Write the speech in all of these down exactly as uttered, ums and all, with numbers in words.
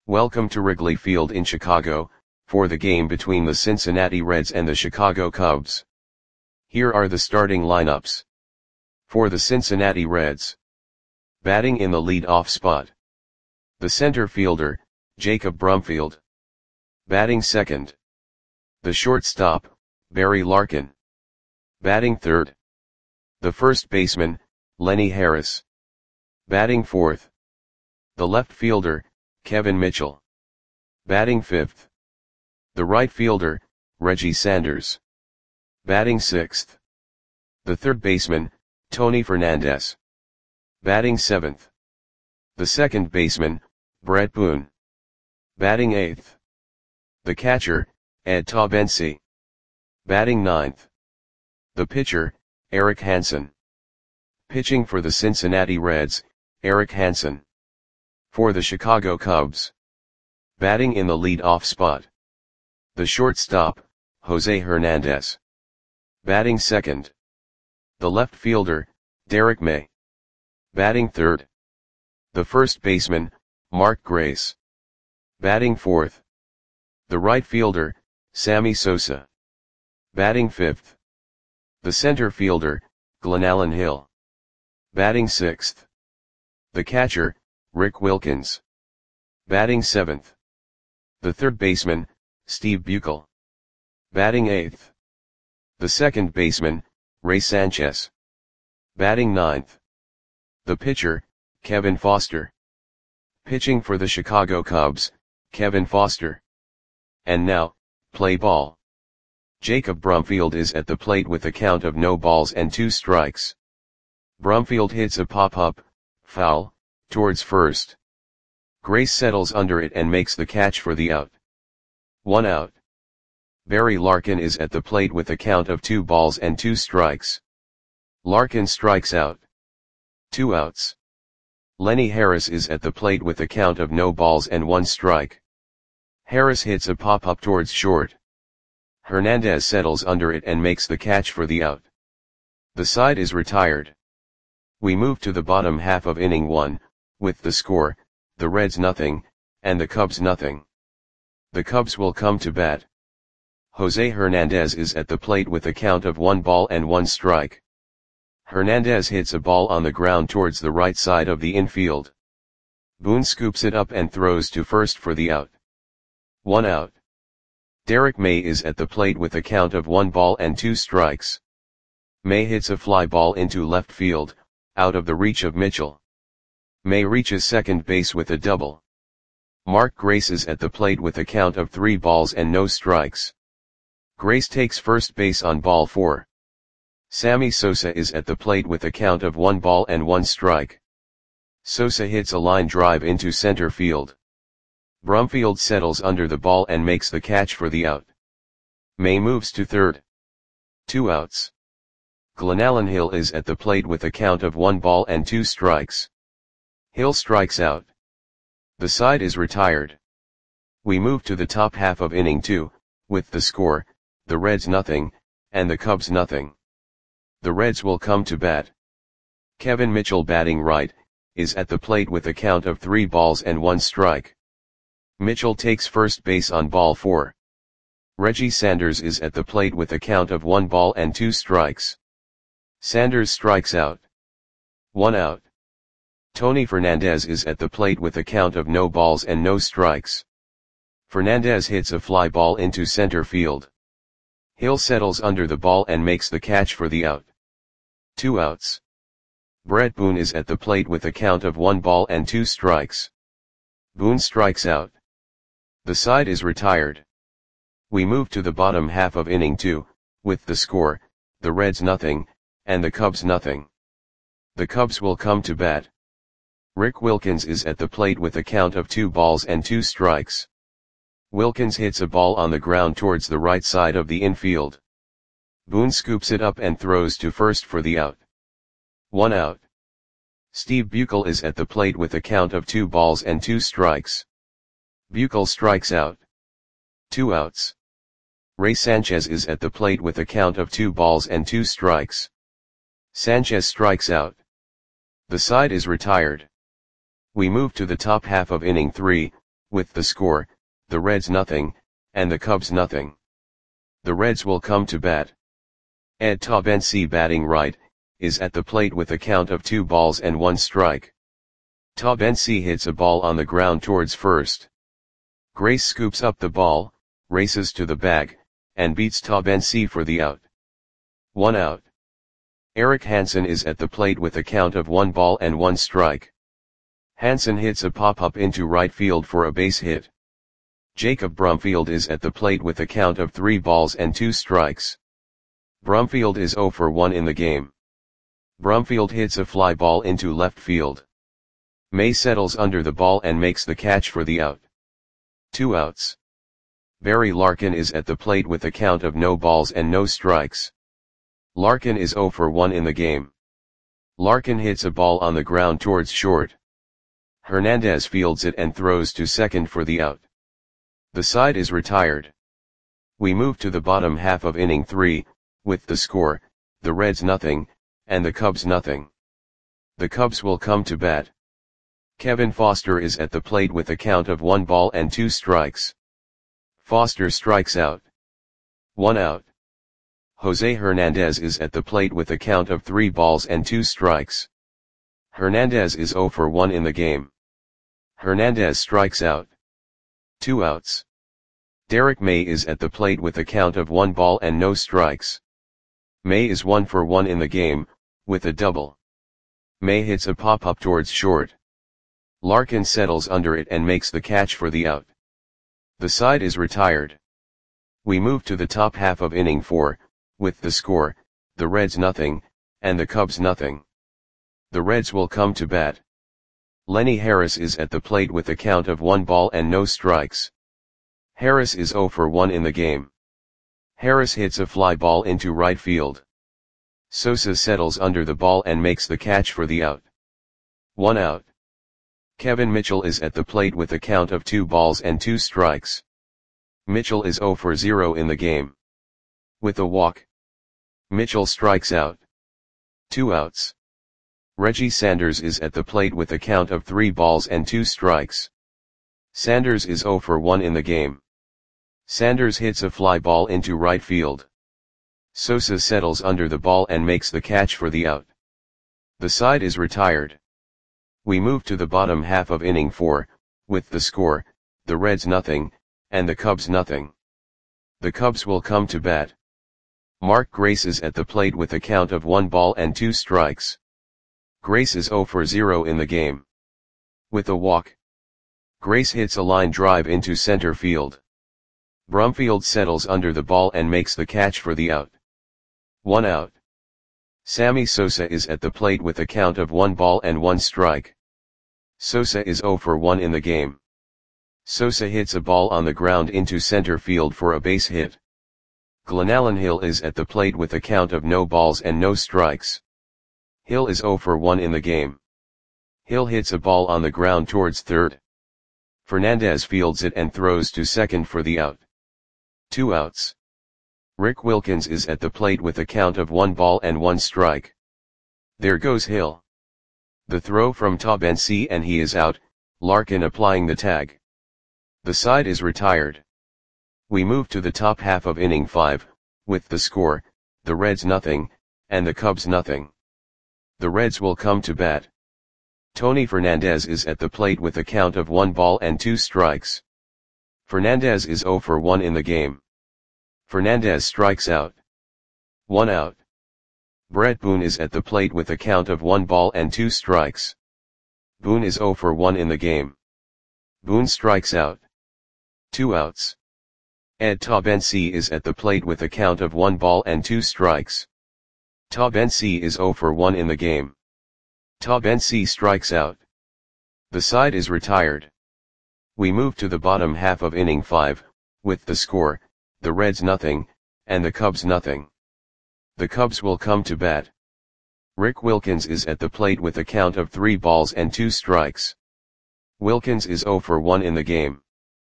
Welcome to Wrigley Field in Chicago, for the game between the Cincinnati Reds and the Chicago Cubs. Here are the starting lineups. For the Cincinnati Reds. Batting in the lead-off spot. The center fielder, Jacob Brumfield. Batting second. The shortstop, Barry Larkin. Batting third. The first baseman, Lenny Harris. Batting fourth. The left fielder, Kevin Mitchell. Batting fifth. The right fielder, Reggie Sanders. Batting sixth. The third baseman, Tony Fernandez. Batting seventh. The second baseman, Brett Boone. Batting eighth. The catcher, Ed Taubensee. Batting ninth. The pitcher, Eric Hansen. Pitching for the Cincinnati Reds, Eric Hansen. For the Chicago Cubs. Batting in the lead-off spot. The shortstop, Jose Hernandez. Batting second. The left fielder, Derek May. Batting third. The first baseman, Mark Grace. Batting fourth. The right fielder, Sammy Sosa. Batting fifth. The center fielder, Glenallen Hill. Batting sixth. The catcher, Rick Wilkins. Batting seventh. The third baseman, Steve Buechel. Batting eighth. The second baseman, Ray Sanchez. Batting ninth. The pitcher, Kevin Foster. Pitching for the Chicago Cubs, Kevin Foster. And now, play ball. Jacob Brumfield is at the plate with a count of no balls and two strikes. Brumfield hits a pop-up, foul, towards first. Grace settles under it and makes the catch for the out. One out. Barry Larkin is at the plate with a count of two balls and two strikes. Larkin strikes out. Two outs. Lenny Harris is at the plate with a count of no balls and one strike. Harris hits a pop-up towards short. Hernandez settles under it and makes the catch for the out. The side is retired. We move to the bottom half of inning one, with the score, the Reds nothing, and the Cubs nothing. The Cubs will come to bat. Jose Hernandez is at the plate with a count of one ball and one strike. Hernandez hits a ball on the ground towards the right side of the infield. Boone scoops it up and throws to first for the out. One out. Derek May is at the plate with a count of one ball and two strikes. May hits a fly ball into left field, out of the reach of Mitchell. May reaches second base with a double. Mark Grace is at the plate with a count of three balls and no strikes. Grace takes first base on ball four. Sammy Sosa is at the plate with a count of one ball and one strike. Sosa hits a line drive into center field. Brumfield settles under the ball and makes the catch for the out. May moves to third. Two outs. Glenallen Hill is at the plate with a count of one ball and two strikes. Hill strikes out. The side is retired. We move to the top half of inning two, with the score, the Reds nothing, and the Cubs nothing. The Reds will come to bat. Kevin Mitchell batting right, is at the plate with a count of three balls and one strike. Mitchell takes first base on ball four. Reggie Sanders is at the plate with a count of one ball and two strikes. Sanders strikes out. One out. Tony Fernandez is at the plate with a count of no balls and no strikes. Fernandez hits a fly ball into center field. Hill settles under the ball and makes the catch for the out. Two outs. Brett Boone is at the plate with a count of one ball and two strikes. Boone strikes out. The side is retired. We move to the bottom half of inning two, with the score, the Reds nothing, and the Cubs nothing. The Cubs will come to bat. Rick Wilkins is at the plate with a count of two balls and two strikes. Wilkins hits a ball on the ground towards the right side of the infield. Boone scoops it up and throws to first for the out. One out. Steve Buechel is at the plate with a count of two balls and two strikes. Buechel strikes out. Two outs. Ray Sanchez is at the plate with a count of two balls and two strikes. Sanchez strikes out. The side is retired. We move to the top half of inning three, with the score, the Reds nothing, and the Cubs nothing. The Reds will come to bat. Ed Taubensee batting right, is at the plate with a count of two balls and one strike. Taubensee hits a ball on the ground towards first. Grace scoops up the ball, races to the bag, and beats Taubensee for the out. One out. Eric Hansen is at the plate with a count of one ball and one strike. Hansen hits a pop-up into right field for a base hit. Jacob Brumfield is at the plate with a count of three balls and two strikes. Brumfield is zero for one in the game. Brumfield hits a fly ball into left field. May settles under the ball and makes the catch for the out. Two outs. Barry Larkin is at the plate with a count of no balls and no strikes. Larkin is zero for one in the game. Larkin hits a ball on the ground towards short. Hernandez fields it and throws to second for the out. The side is retired. We move to the bottom half of inning three, with the score, the Reds nothing, and the Cubs nothing. The Cubs will come to bat. Kevin Foster is at the plate with a count of one ball and two strikes. Foster strikes out. One out. Jose Hernandez is at the plate with a count of three balls and two strikes. Hernandez is zero for one in the game. Hernandez strikes out. Two outs. Derek May is at the plate with a count of one ball and no strikes. May is one for one in the game, with a double. May hits a pop-up towards short. Larkin settles under it and makes the catch for the out. The side is retired. We move to the top half of inning four, with the score, the Reds nothing, and the Cubs nothing. The Reds will come to bat. Lenny Harris is at the plate with a count of one ball and no strikes. Harris is zero for one in the game. Harris hits a fly ball into right field. Sosa settles under the ball and makes the catch for the out. One out. Kevin Mitchell is at the plate with a count of two balls and two strikes. Mitchell is zero for zero in the game. With a walk, Mitchell strikes out. Two outs. Reggie Sanders is at the plate with a count of three balls and two strikes. Sanders is zero for one in the game. Sanders hits a fly ball into right field. Sosa settles under the ball and makes the catch for the out. The side is retired. We move to the bottom half of inning four, with the score, the Reds nothing, and the Cubs nothing. The Cubs will come to bat. Mark Grace is at the plate with a count of one ball and two strikes. Grace is zero for zero in the game. With a walk, Grace hits a line drive into center field. Brumfield settles under the ball and makes the catch for the out. One out. Sammy Sosa is at the plate with a count of one ball and one strike. Sosa is zero for one in the game. Sosa hits a ball on the ground into center field for a base hit. Glenallen Hill is at the plate with a count of no balls and no strikes. Hill is zero for one in the game. Hill hits a ball on the ground towards third. Fernandez fields it and throws to second for the out. Two outs. Rick Wilkins is at the plate with a count of one ball and one strike. There goes Hill. The throw from Taubensee and he is out, Larkin applying the tag. The side is retired. We move to the top half of inning five, with the score, the Reds nothing, and the Cubs nothing. The Reds will come to bat. Tony Fernandez is at the plate with a count of one ball and two strikes. Fernandez is zero for one in the game. Fernandez strikes out. One out. Brett Boone is at the plate with a count of one ball and two strikes. Boone is zero for one in the game. Boone strikes out. Two outs. Ed Taubensee is at the plate with a count of one ball and two strikes. Taubensee is zero for one in the game. Taubensee strikes out. The side is retired. We move to the bottom half of inning five, with the score, the Reds nothing, and the Cubs nothing. The Cubs will come to bat. Rick Wilkins is at the plate with a count of three balls and two strikes. Wilkins is zero for one in the game.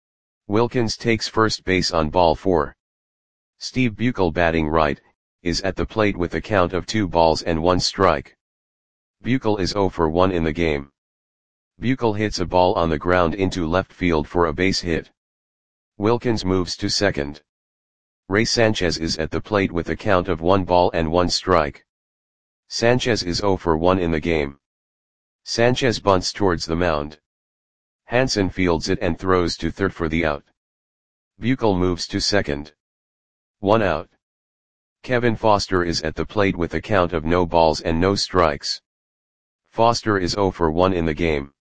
Wilkins takes first base on ball four. Steve Buechel batting right, is at the plate with a count of two balls and one strike. Buechel is zero for one in the game. Buechel hits a ball on the ground into left field for a base hit. Wilkins moves to second. Ray Sanchez is at the plate with a count of one ball and one strike. Sanchez is zero for one in the game. Sanchez bunts towards the mound. Hansen fields it and throws to third for the out. Buechel moves to second. One out. Kevin Foster is at the plate with a count of no balls and no strikes. Foster is zero for one in the game.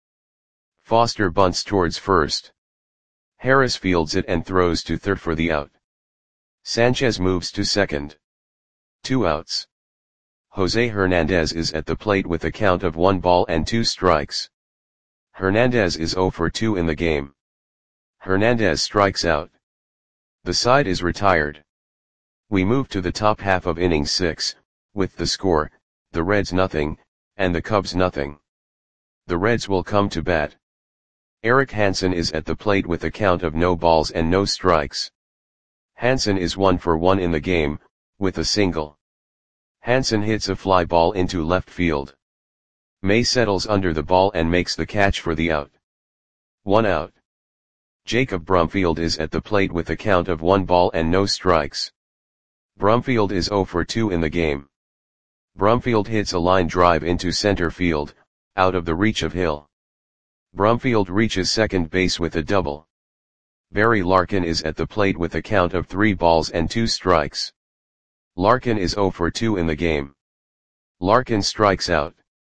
Foster bunts towards first. Harris fields it and throws to third for the out. Sanchez moves to second. Two outs. Jose Hernandez is at the plate with a count of one ball and two strikes. Hernandez is zero for two in the game. Hernandez strikes out. The side is retired. We move to the top half of inning six, with the score, the Reds nothing, and the Cubs nothing. The Reds will come to bat. Eric Hansen is at the plate with a count of no balls and no strikes. Hansen is one for one in the game, with a single. Hansen hits a fly ball into left field. May settles under the ball and makes the catch for the out. One out. Jacob Brumfield is at the plate with a count of one ball and no strikes. Brumfield is zero for two in the game. Brumfield hits a line drive into center field, out of the reach of Hill. Brumfield reaches second base with a double. Barry Larkin is at the plate with a count of three balls and two strikes. Larkin is zero for two in the game. Larkin strikes out.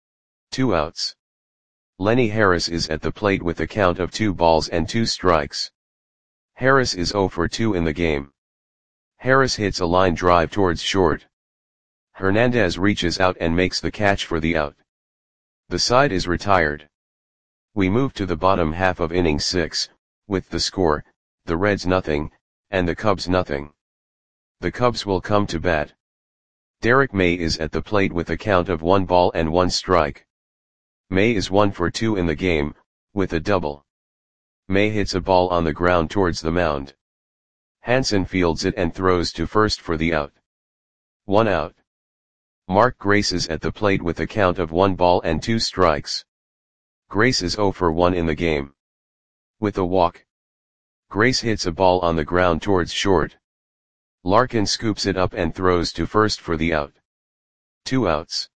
Two outs. Lenny Harris is at the plate with a count of two balls and two strikes. Harris is zero for two in the game. Harris hits a line drive towards short. Hernandez reaches out and makes the catch for the out. The side is retired. We move to the bottom half of inning six, with the score, the Reds nothing, and the Cubs nothing. The Cubs will come to bat. Derek May is at the plate with a count of one ball and one strike. May is one for two in the game, with a double. May hits a ball on the ground towards the mound. Hansen fields it and throws to first for the out. One out. Mark Grace is at the plate with a count of one ball and two strikes. Grace is zero for one in the game. With a walk. Grace hits a ball on the ground towards short. Larkin scoops it up and throws to first for the out. Two outs.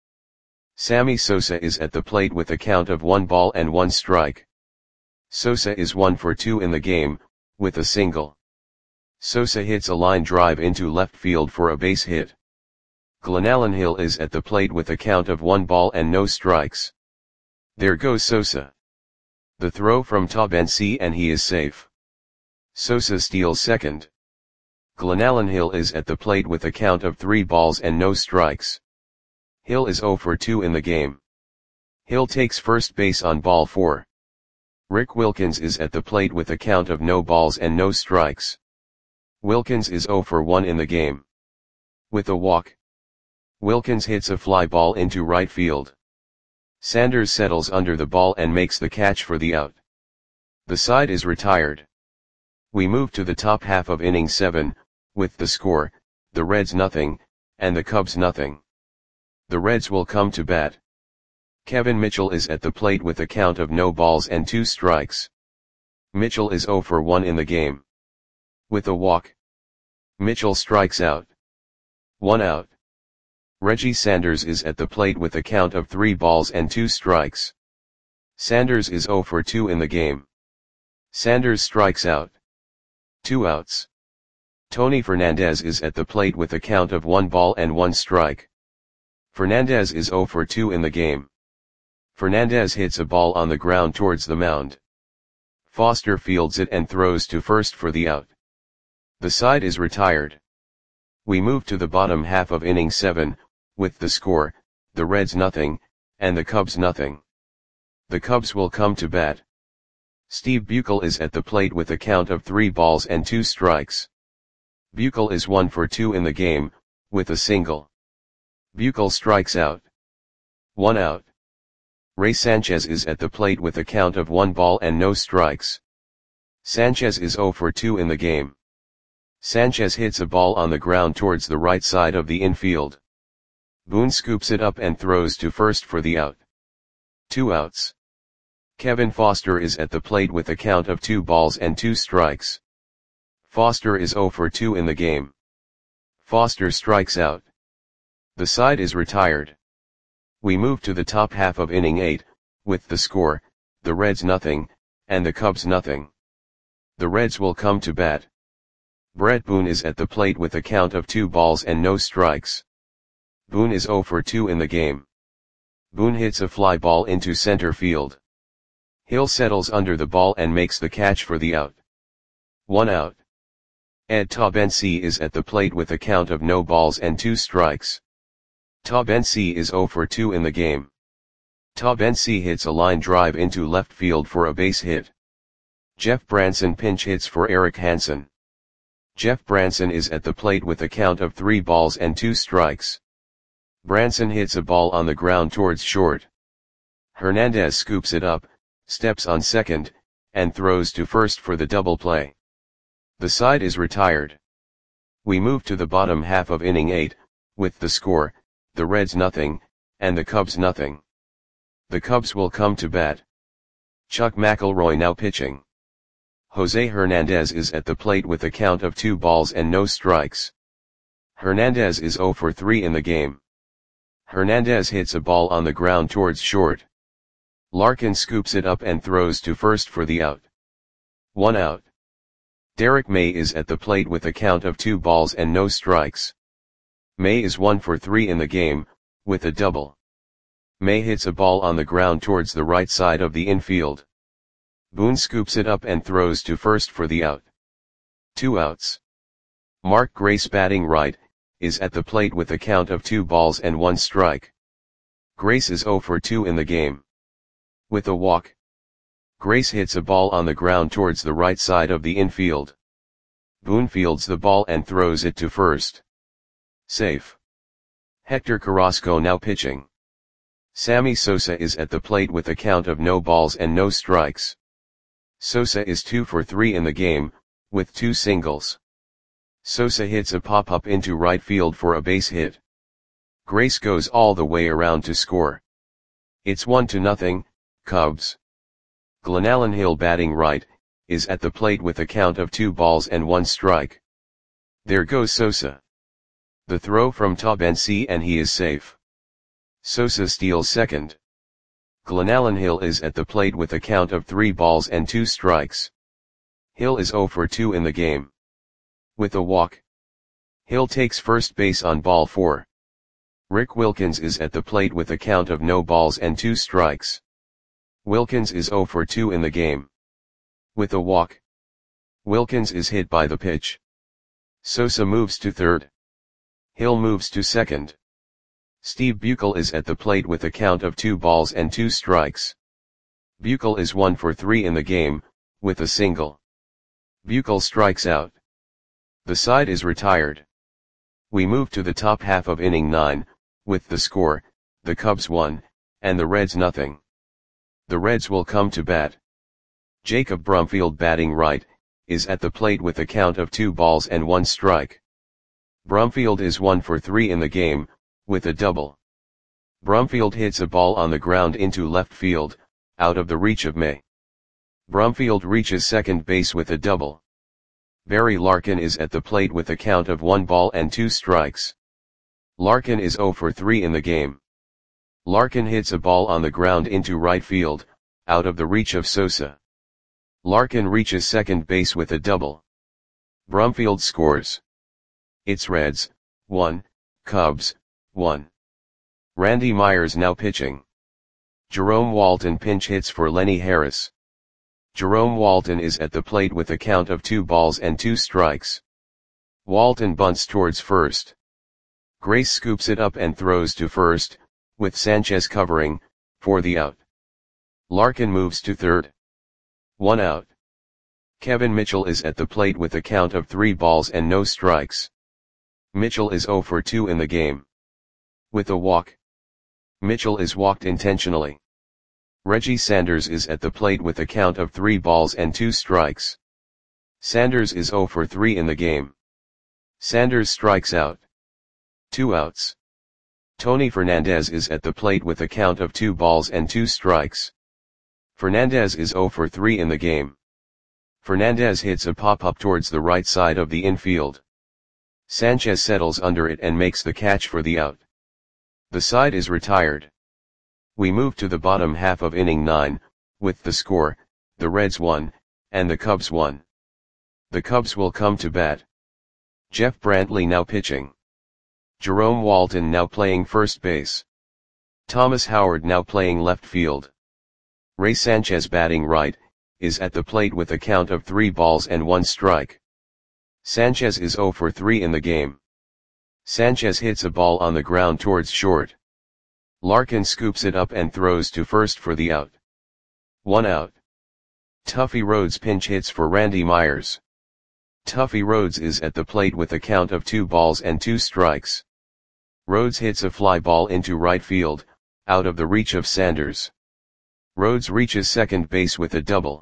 Sammy Sosa is at the plate with a count of one ball and one strike. Sosa is one for two in the game, with a single. Sosa hits a line drive into left field for a base hit. Glenallen Hill is at the plate with a count of one ball and no strikes. There goes Sosa. The throw from Taubensee and he is safe. Sosa steals second. Glenallen Hill is at the plate with a count of three balls and no strikes. Hill is zero for two in the game. Hill takes first base on ball four. Rick Wilkins is at the plate with a count of no balls and no strikes. Wilkins is zero for one in the game. With a walk. Wilkins hits a fly ball into right field. Sanders settles under the ball and makes the catch for the out. The side is retired. We move to the top half of inning seven, with the score, the Reds nothing, and the Cubs nothing. The Reds will come to bat. Kevin Mitchell is at the plate with a count of no balls and two strikes. Mitchell is zero for one in the game. With a walk. Mitchell strikes out. One out. Reggie Sanders is at the plate with a count of three balls and two strikes. Sanders is zero for two in the game. Sanders strikes out. Two outs. Tony Fernandez is at the plate with a count of one ball and one strike. Fernandez is zero for two in the game. Fernandez hits a ball on the ground towards the mound. Foster fields it and throws to first for the out. The side is retired. We move to the bottom half of inning seven, with the score, the Reds nothing, and the Cubs nothing. The Cubs will come to bat. Steve Buechel is at the plate with a count of three balls and two strikes. Buechel is one for two in the game, with a single. Buechel strikes out. One out. Ray Sanchez is at the plate with a count of one ball and no strikes. Sanchez is zero for two in the game. Sanchez hits a ball on the ground towards the right side of the infield. Boone scoops it up and throws to first for the out. Two outs. Kevin Foster is at the plate with a count of two balls and two strikes. Foster is zero for two in the game. Foster strikes out. The side is retired. We move to the top half of inning eight, with the score, the Reds nothing, and the Cubs nothing. The Reds will come to bat. Brett Boone is at the plate with a count of two balls and no strikes. Boone is zero for two in the game. Boone hits a fly ball into center field. Hill settles under the ball and makes the catch for the out. One out. Ed Taubensee is at the plate with a count of no balls and two strikes. Taubensee is zero for two in the game. Taubensee hits a line drive into left field for a base hit. Jeff Branson pinch hits for Eric Hansen. Jeff Branson is at the plate with a count of three balls and two strikes. Branson hits a ball on the ground towards short. Hernandez scoops it up, steps on second, and throws to first for the double play. The side is retired. We move to the bottom half of inning eight, with the score, the Reds nothing, and the Cubs nothing. The Cubs will come to bat. Chuck McElroy now pitching. Jose Hernandez is at the plate with a count of two balls and no strikes. Hernandez is zero for three in the game. Hernandez hits a ball on the ground towards short. Larkin scoops it up and throws to first for the out. One out. Derek May is at the plate with a count of two balls and no strikes. May is one for three in the game, with a double. May hits a ball on the ground towards the right side of the infield. Boone scoops it up and throws to first for the out. Two outs. Mark Grace batting right, is at the plate with a count of two balls and one strike. Grace is zero for two in the game. With a walk. Grace hits a ball on the ground towards the right side of the infield. Boone fields the ball and throws it to first. Safe. Hector Carrasco now pitching. Sammy Sosa is at the plate with a count of no balls and no strikes. Sosa is two for three in the game, with two singles. Sosa hits a pop-up into right field for a base hit. Grace goes all the way around to score. It's one to nothing, Cubs. Glenallen Hill batting right, is at the plate with a count of two balls and one strike. There goes Sosa. The throw from Taubensee and he is safe. Sosa steals second. Glenallen Hill is at the plate with a count of three balls and two strikes. Hill is zero for two in the game. With a walk. Hill takes first base on ball four. Rick Wilkins is at the plate with a count of no balls and two strikes. Wilkins is zero for two in the game. With a walk. Wilkins is hit by the pitch. Sosa moves to third. Hill moves to second. Steve Buechel is at the plate with a count of two balls and two strikes. Buechel is one for three in the game, with a single. Buechel strikes out. The side is retired. We move to the top half of inning nine, with the score, the Cubs one, and the Reds nothing. The Reds will come to bat. Jacob Brumfield batting right, is at the plate with a count of two balls and one strike. Brumfield is one for three in the game, with a double. Brumfield hits a ball on the ground into left field, out of the reach of May. Brumfield reaches second base with a double. Barry Larkin is at the plate with a count of one ball and two strikes. Larkin is zero for three in the game. Larkin hits a ball on the ground into right field, out of the reach of Sosa. Larkin reaches second base with a double. Brumfield scores. It's Reds, one, Cubs, one. Randy Myers now pitching. Jerome Walton pinch hits for Lenny Harris. Jerome Walton is at the plate with a count of two balls and two strikes. Walton bunts towards first. Grace scoops it up and throws to first, with Sanchez covering, for the out. Larkin moves to third. One out. Kevin Mitchell is at the plate with a count of three balls and no strikes. Mitchell is zero for two in the game. With a walk. Mitchell is walked intentionally. Reggie Sanders is at the plate with a count of three balls and two strikes. Sanders is zero for three in the game. Sanders strikes out. Two outs. Tony Fernandez is at the plate with a count of two balls and two strikes. Fernandez is zero for three in the game. Fernandez hits a pop-up towards the right side of the infield. Sanchez settles under it and makes the catch for the out. The side is retired. We move to the bottom half of inning nine, with the score, the Reds won, and the Cubs won. The Cubs will come to bat. Jeff Brantley now pitching. Jerome Walton now playing first base. Thomas Howard now playing left field. Ray Sanchez batting right, is at the plate with a count of three balls and one strike. Sanchez is zero for three in the game. Sanchez hits a ball on the ground towards short. Larkin scoops it up and throws to first for the out. One out. Tuffy Rhodes pinch hits for Randy Myers. Tuffy Rhodes is at the plate with a count of two balls and two strikes. Rhodes hits a fly ball into right field, out of the reach of Sanders. Rhodes reaches second base with a double.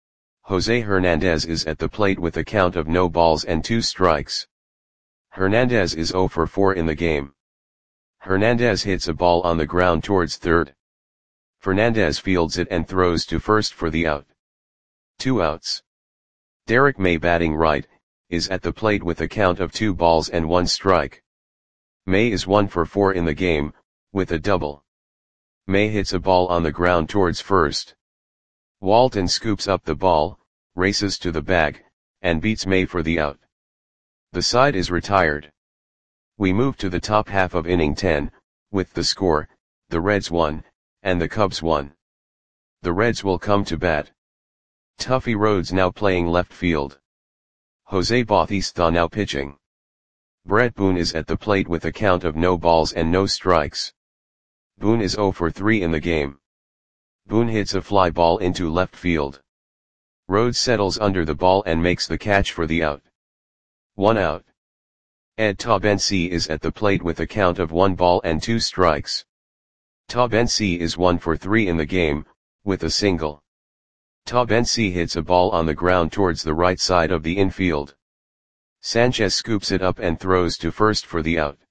Jose Hernandez is at the plate with a count of no balls and two strikes. Hernandez is zero for four in the game. Hernandez hits a ball on the ground towards third. Fernandez fields it and throws to first for the out. Two outs. Derek May batting right, is at the plate with a count of two balls and one strike. May is one for four in the game, with a double. May hits a ball on the ground towards first. Walton scoops up the ball, races to the bag, and beats May for the out. The side is retired. We move to the top half of inning ten, with the score, the Reds won, and the Cubs won. The Reds will come to bat. Tuffy Rhodes now playing left field. Jose Bautista now pitching. Brett Boone is at the plate with a count of no balls and no strikes. Boone is zero for three in the game. Boone hits a fly ball into left field. Rhodes settles under the ball and makes the catch for the out. One out. Ed Taubensee is at the plate with a count of one ball and two strikes. Taubensee is one for three in the game, with a single. Taubensee hits a ball on the ground towards the right side of the infield. Sanchez scoops it up and throws to first for the out.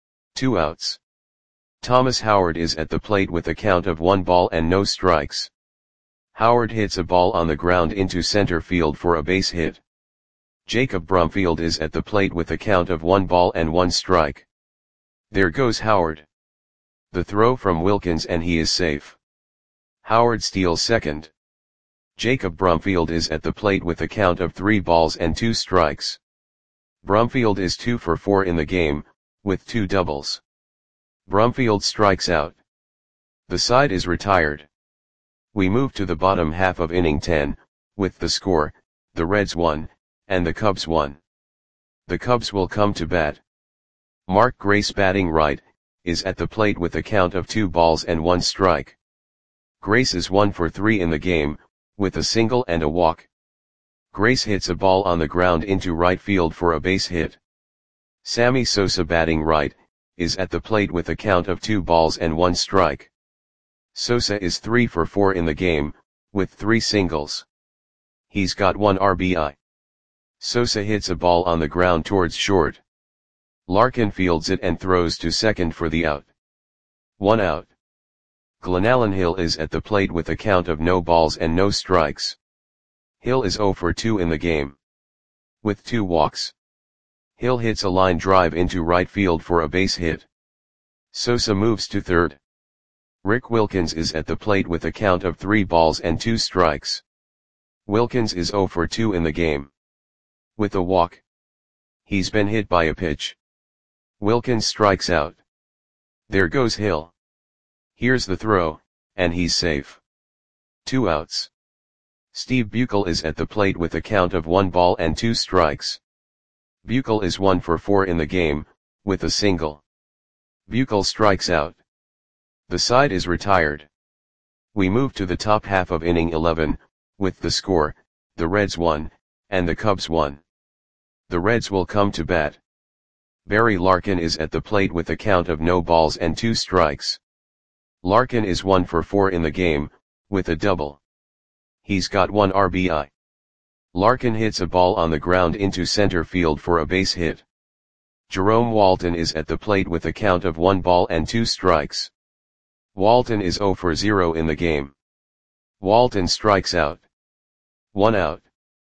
Two outs. Thomas Howard is at the plate with a count of one ball and no strikes. Howard hits a ball on the ground into center field for a base hit. Jacob Brumfield is at the plate with a count of one ball and one strike. There goes Howard. The throw from Wilkins and he is safe. Howard steals second. Jacob Brumfield is at the plate with a count of three balls and two strikes. Brumfield is two for four in the game, with two doubles. Brumfield strikes out. The side is retired. We move to the bottom half of inning ten, with the score, the Reds won, and the Cubs won. The Cubs will come to bat. Mark Grace batting right, is at the plate with a count of two balls and one strike. Grace is one for three in the game, with a single and a walk. Grace hits a ball on the ground into right field for a base hit. Sammy Sosa batting right, is at the plate with a count of two balls and one strike. Sosa is three for four in the game, with three singles. He's got one R B I. Sosa hits a ball on the ground towards short. Larkin fields it and throws to second for the out. One out. Glenallen Hill is at the plate with a count of no balls and no strikes. Hill is zero for two in the game. With two walks. Hill hits a line drive into right field for a base hit. Sosa moves to third. Rick Wilkins is at the plate with a count of three balls and two strikes. Wilkins is zero for two in the game. With a walk. He's been hit by a pitch. Wilkins strikes out. There goes Hill. Here's the throw, and he's safe. Two outs. Steve Buechel is at the plate with a count of one ball and two strikes. Buechel is one for four in the game, with a single. Buechel strikes out. The side is retired. We move to the top half of inning eleven, with the score, the Reds won, and the Cubs won. The Reds will come to bat. Barry Larkin is at the plate with a count of no balls and two strikes. Larkin is one for four in the game, with a double. He's got one R B I. Larkin hits a ball on the ground into center field for a base hit. Jerome Walton is at the plate with a count of one ball and two strikes. Walton is zero for zero in the game. Walton strikes out. One out.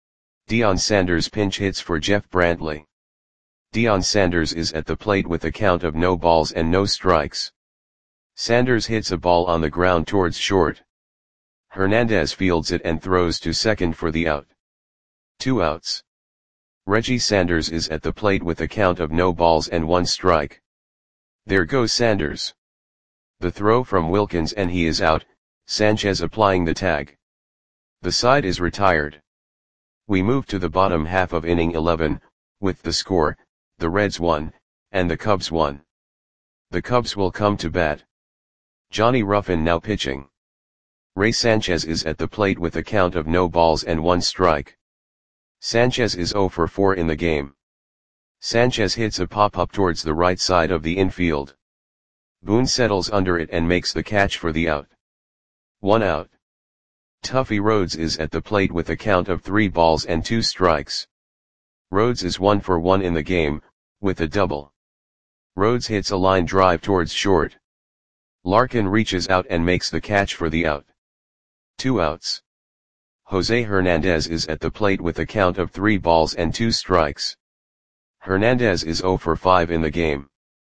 Deion Sanders pinch hits for Jeff Brantley. Deion Sanders is at the plate with a count of no balls and no strikes. Sanders hits a ball on the ground towards short. Hernandez fields it and throws to second for the out. Two outs. Reggie Sanders is at the plate with a count of no balls and one strike. There goes Sanders. The throw from Wilkins and he is out, Sanchez applying the tag. The side is retired. We move to the bottom half of inning eleven, with the score, the Reds won, and the Cubs won. The Cubs will come to bat. Johnny Ruffin now pitching. Ray Sanchez is at the plate with a count of no balls and one strike. Sanchez is zero for four in the game. Sanchez hits a pop-up towards the right side of the infield. Boone settles under it and makes the catch for the out. One out. Tuffy Rhodes is at the plate with a count of three balls and two strikes. Rhodes is one for one in the game, with a double. Rhodes hits a line drive towards short. Larkin reaches out and makes the catch for the out. Two outs. Jose Hernandez is at the plate with a count of three balls and two strikes. Hernandez is zero for five in the game.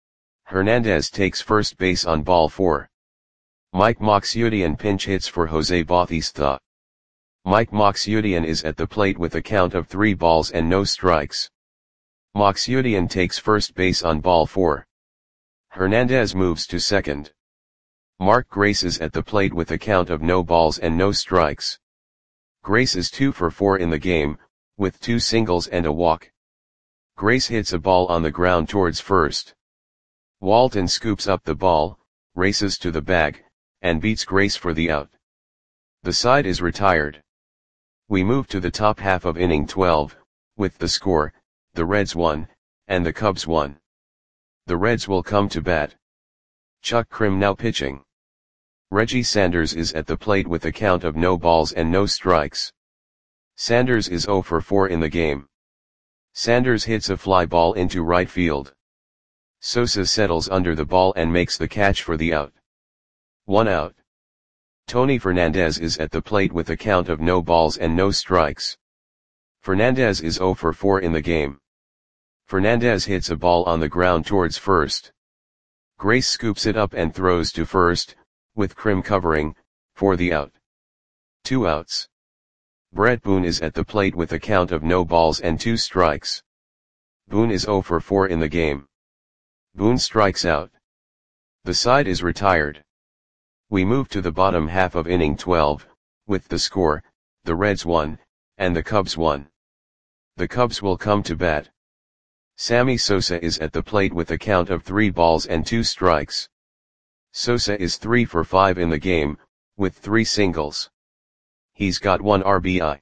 Hernandez takes first base on ball four. Mike Moxiudian pinch hits for Jose Bautista. Mike Moxiudian is at the plate with a count of three balls and no strikes. Moxiudian takes first base on ball four. Hernandez moves to second. Mark Grace is at the plate with a count of no balls and no strikes. Grace is two for four in the game, with two singles and a walk. Grace hits a ball on the ground towards first. Walton scoops up the ball, races to the bag, and beats Grace for the out. The side is retired. We move to the top half of inning twelve, with the score, the Reds won, and the Cubs won. The Reds will come to bat. Chuck Krim now pitching. Reggie Sanders is at the plate with a count of no balls and no strikes. Sanders is zero for four in the game. Sanders hits a fly ball into right field. Sosa settles under the ball and makes the catch for the out. One out. Tony Fernandez is at the plate with a count of no balls and no strikes. Fernandez is zero for four in the game. Fernandez hits a ball on the ground towards first. Grace scoops it up and throws to first, with Krim covering, for the out. Two outs. Brett Boone is at the plate with a count of no balls and two strikes. Boone is zero for four in the game. Boone strikes out. The side is retired. We move to the bottom half of inning twelve, with the score, the Reds won, and the Cubs won. The Cubs will come to bat. Sammy Sosa is at the plate with a count of three balls and two strikes. Sosa is three for five in the game, with three singles. He's got one R B I.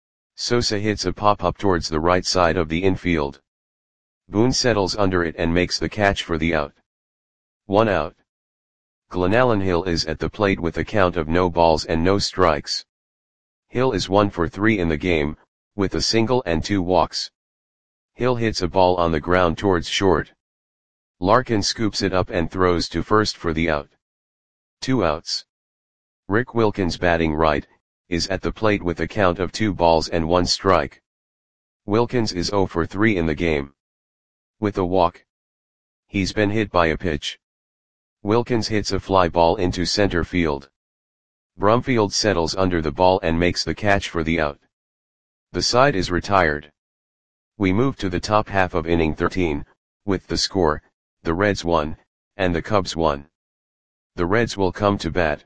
Sosa hits a pop-up towards the right side of the infield. Boone settles under it and makes the catch for the out. One out. Glenallen Hill is at the plate with a count of no balls and no strikes. Hill is one for three in the game, with a single and two walks. Hill hits a ball on the ground towards short. Larkin scoops it up and throws to first for the out. Two outs. Rick Wilkins batting right, is at the plate with a count of two balls and one strike. Wilkins is zero for three in the game. With a walk. He's been hit by a pitch. Wilkins hits a fly ball into center field. Brumfield settles under the ball and makes the catch for the out. The side is retired. We move to the top half of inning thirteen, with the score, the Reds won, and the Cubs won. The Reds will come to bat.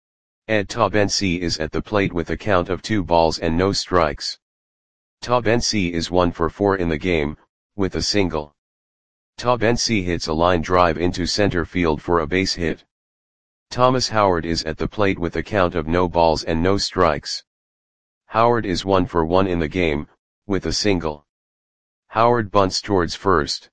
Ed Taubensee is at the plate with a count of two balls and no strikes. Taubensee is one for four in the game, with a single. Taubensee hits a line drive into center field for a base hit. Thomas Howard is at the plate with a count of no balls and no strikes. Howard is one for one in the game, with a single. Howard bunts towards first.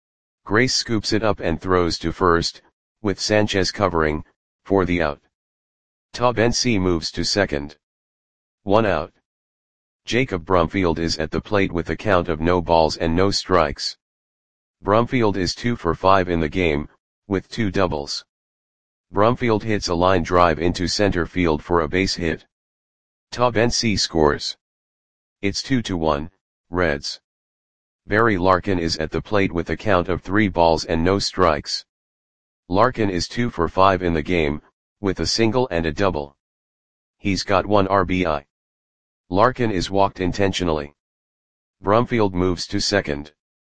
Grace scoops it up and throws to first, with Sanchez covering, for the out. Taubensee moves to second. One out. Jacob Brumfield is at the plate with a count of no balls and no strikes. Brumfield is two for five in the game, with two doubles. Brumfield hits a line drive into center field for a base hit. Top N C scores. It's two to one, Reds. Barry Larkin is at the plate with a count of three balls and no strikes. Larkin is two for five in the game, with a single and a double. He's got one R B I. Larkin is walked intentionally. Brumfield moves to second.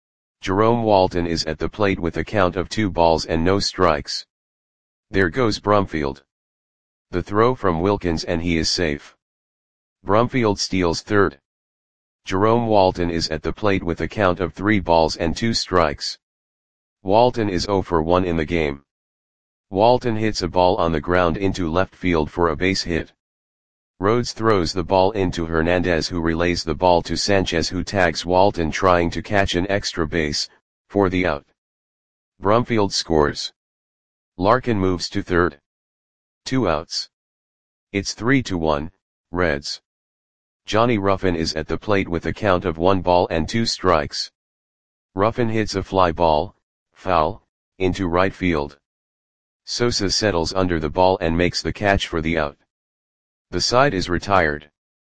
Jerome Walton is at the plate with a count of two balls and no strikes. There goes Brumfield. The throw from Wilkins and he is safe. Brumfield steals third. Jerome Walton is at the plate with a count of three balls and two strikes. Walton is zero for one in the game. Walton hits a ball on the ground into left field for a base hit. Rhodes throws the ball into Hernandez, who relays the ball to Sanchez, who tags Walton trying to catch an extra base, for the out. Brumfield scores. Larkin moves to third. Two outs. It's three to one, Reds. Johnny Ruffin is at the plate with a count of one ball and two strikes. Ruffin hits a fly ball, foul, into right field. Sosa settles under the ball and makes the catch for the out. The side is retired.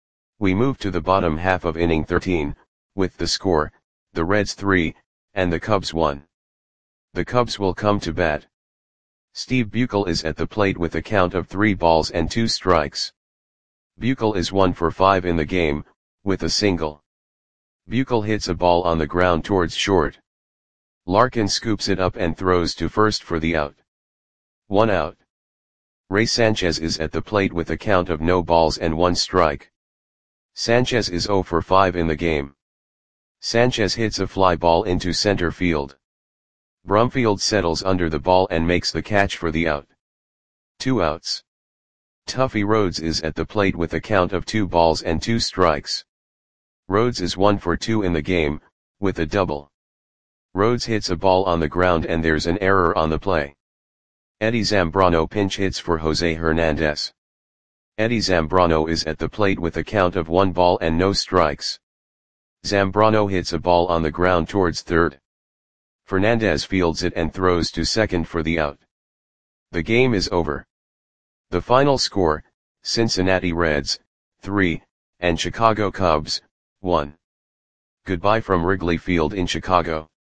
We move to the bottom half of inning thirteen, with the score, the Reds three, and the Cubs one. The Cubs will come to bat. Steve Buechel is at the plate with a count of three balls and two strikes. Buechel is one for five in the game, with a single. Buechel hits a ball on the ground towards short. Larkin scoops it up and throws to first for the out. One out. Ray Sanchez is at the plate with a count of no balls and one strike. Sanchez is zero for five in the game. Sanchez hits a fly ball into center field. Brumfield settles under the ball and makes the catch for the out. Two outs. Tuffy Rhodes is at the plate with a count of two balls and two strikes. Rhodes is one for two in the game, with a double. Rhodes hits a ball on the ground and there's an error on the play. Eddie Zambrano pinch hits for Jose Hernandez. Eddie Zambrano is at the plate with a count of one ball and no strikes. Zambrano hits a ball on the ground towards third. Fernandez fields it and throws to second for the out. The game is over. The final score, Cincinnati Reds, three, and Chicago Cubs, one. Goodbye from Wrigley Field in Chicago.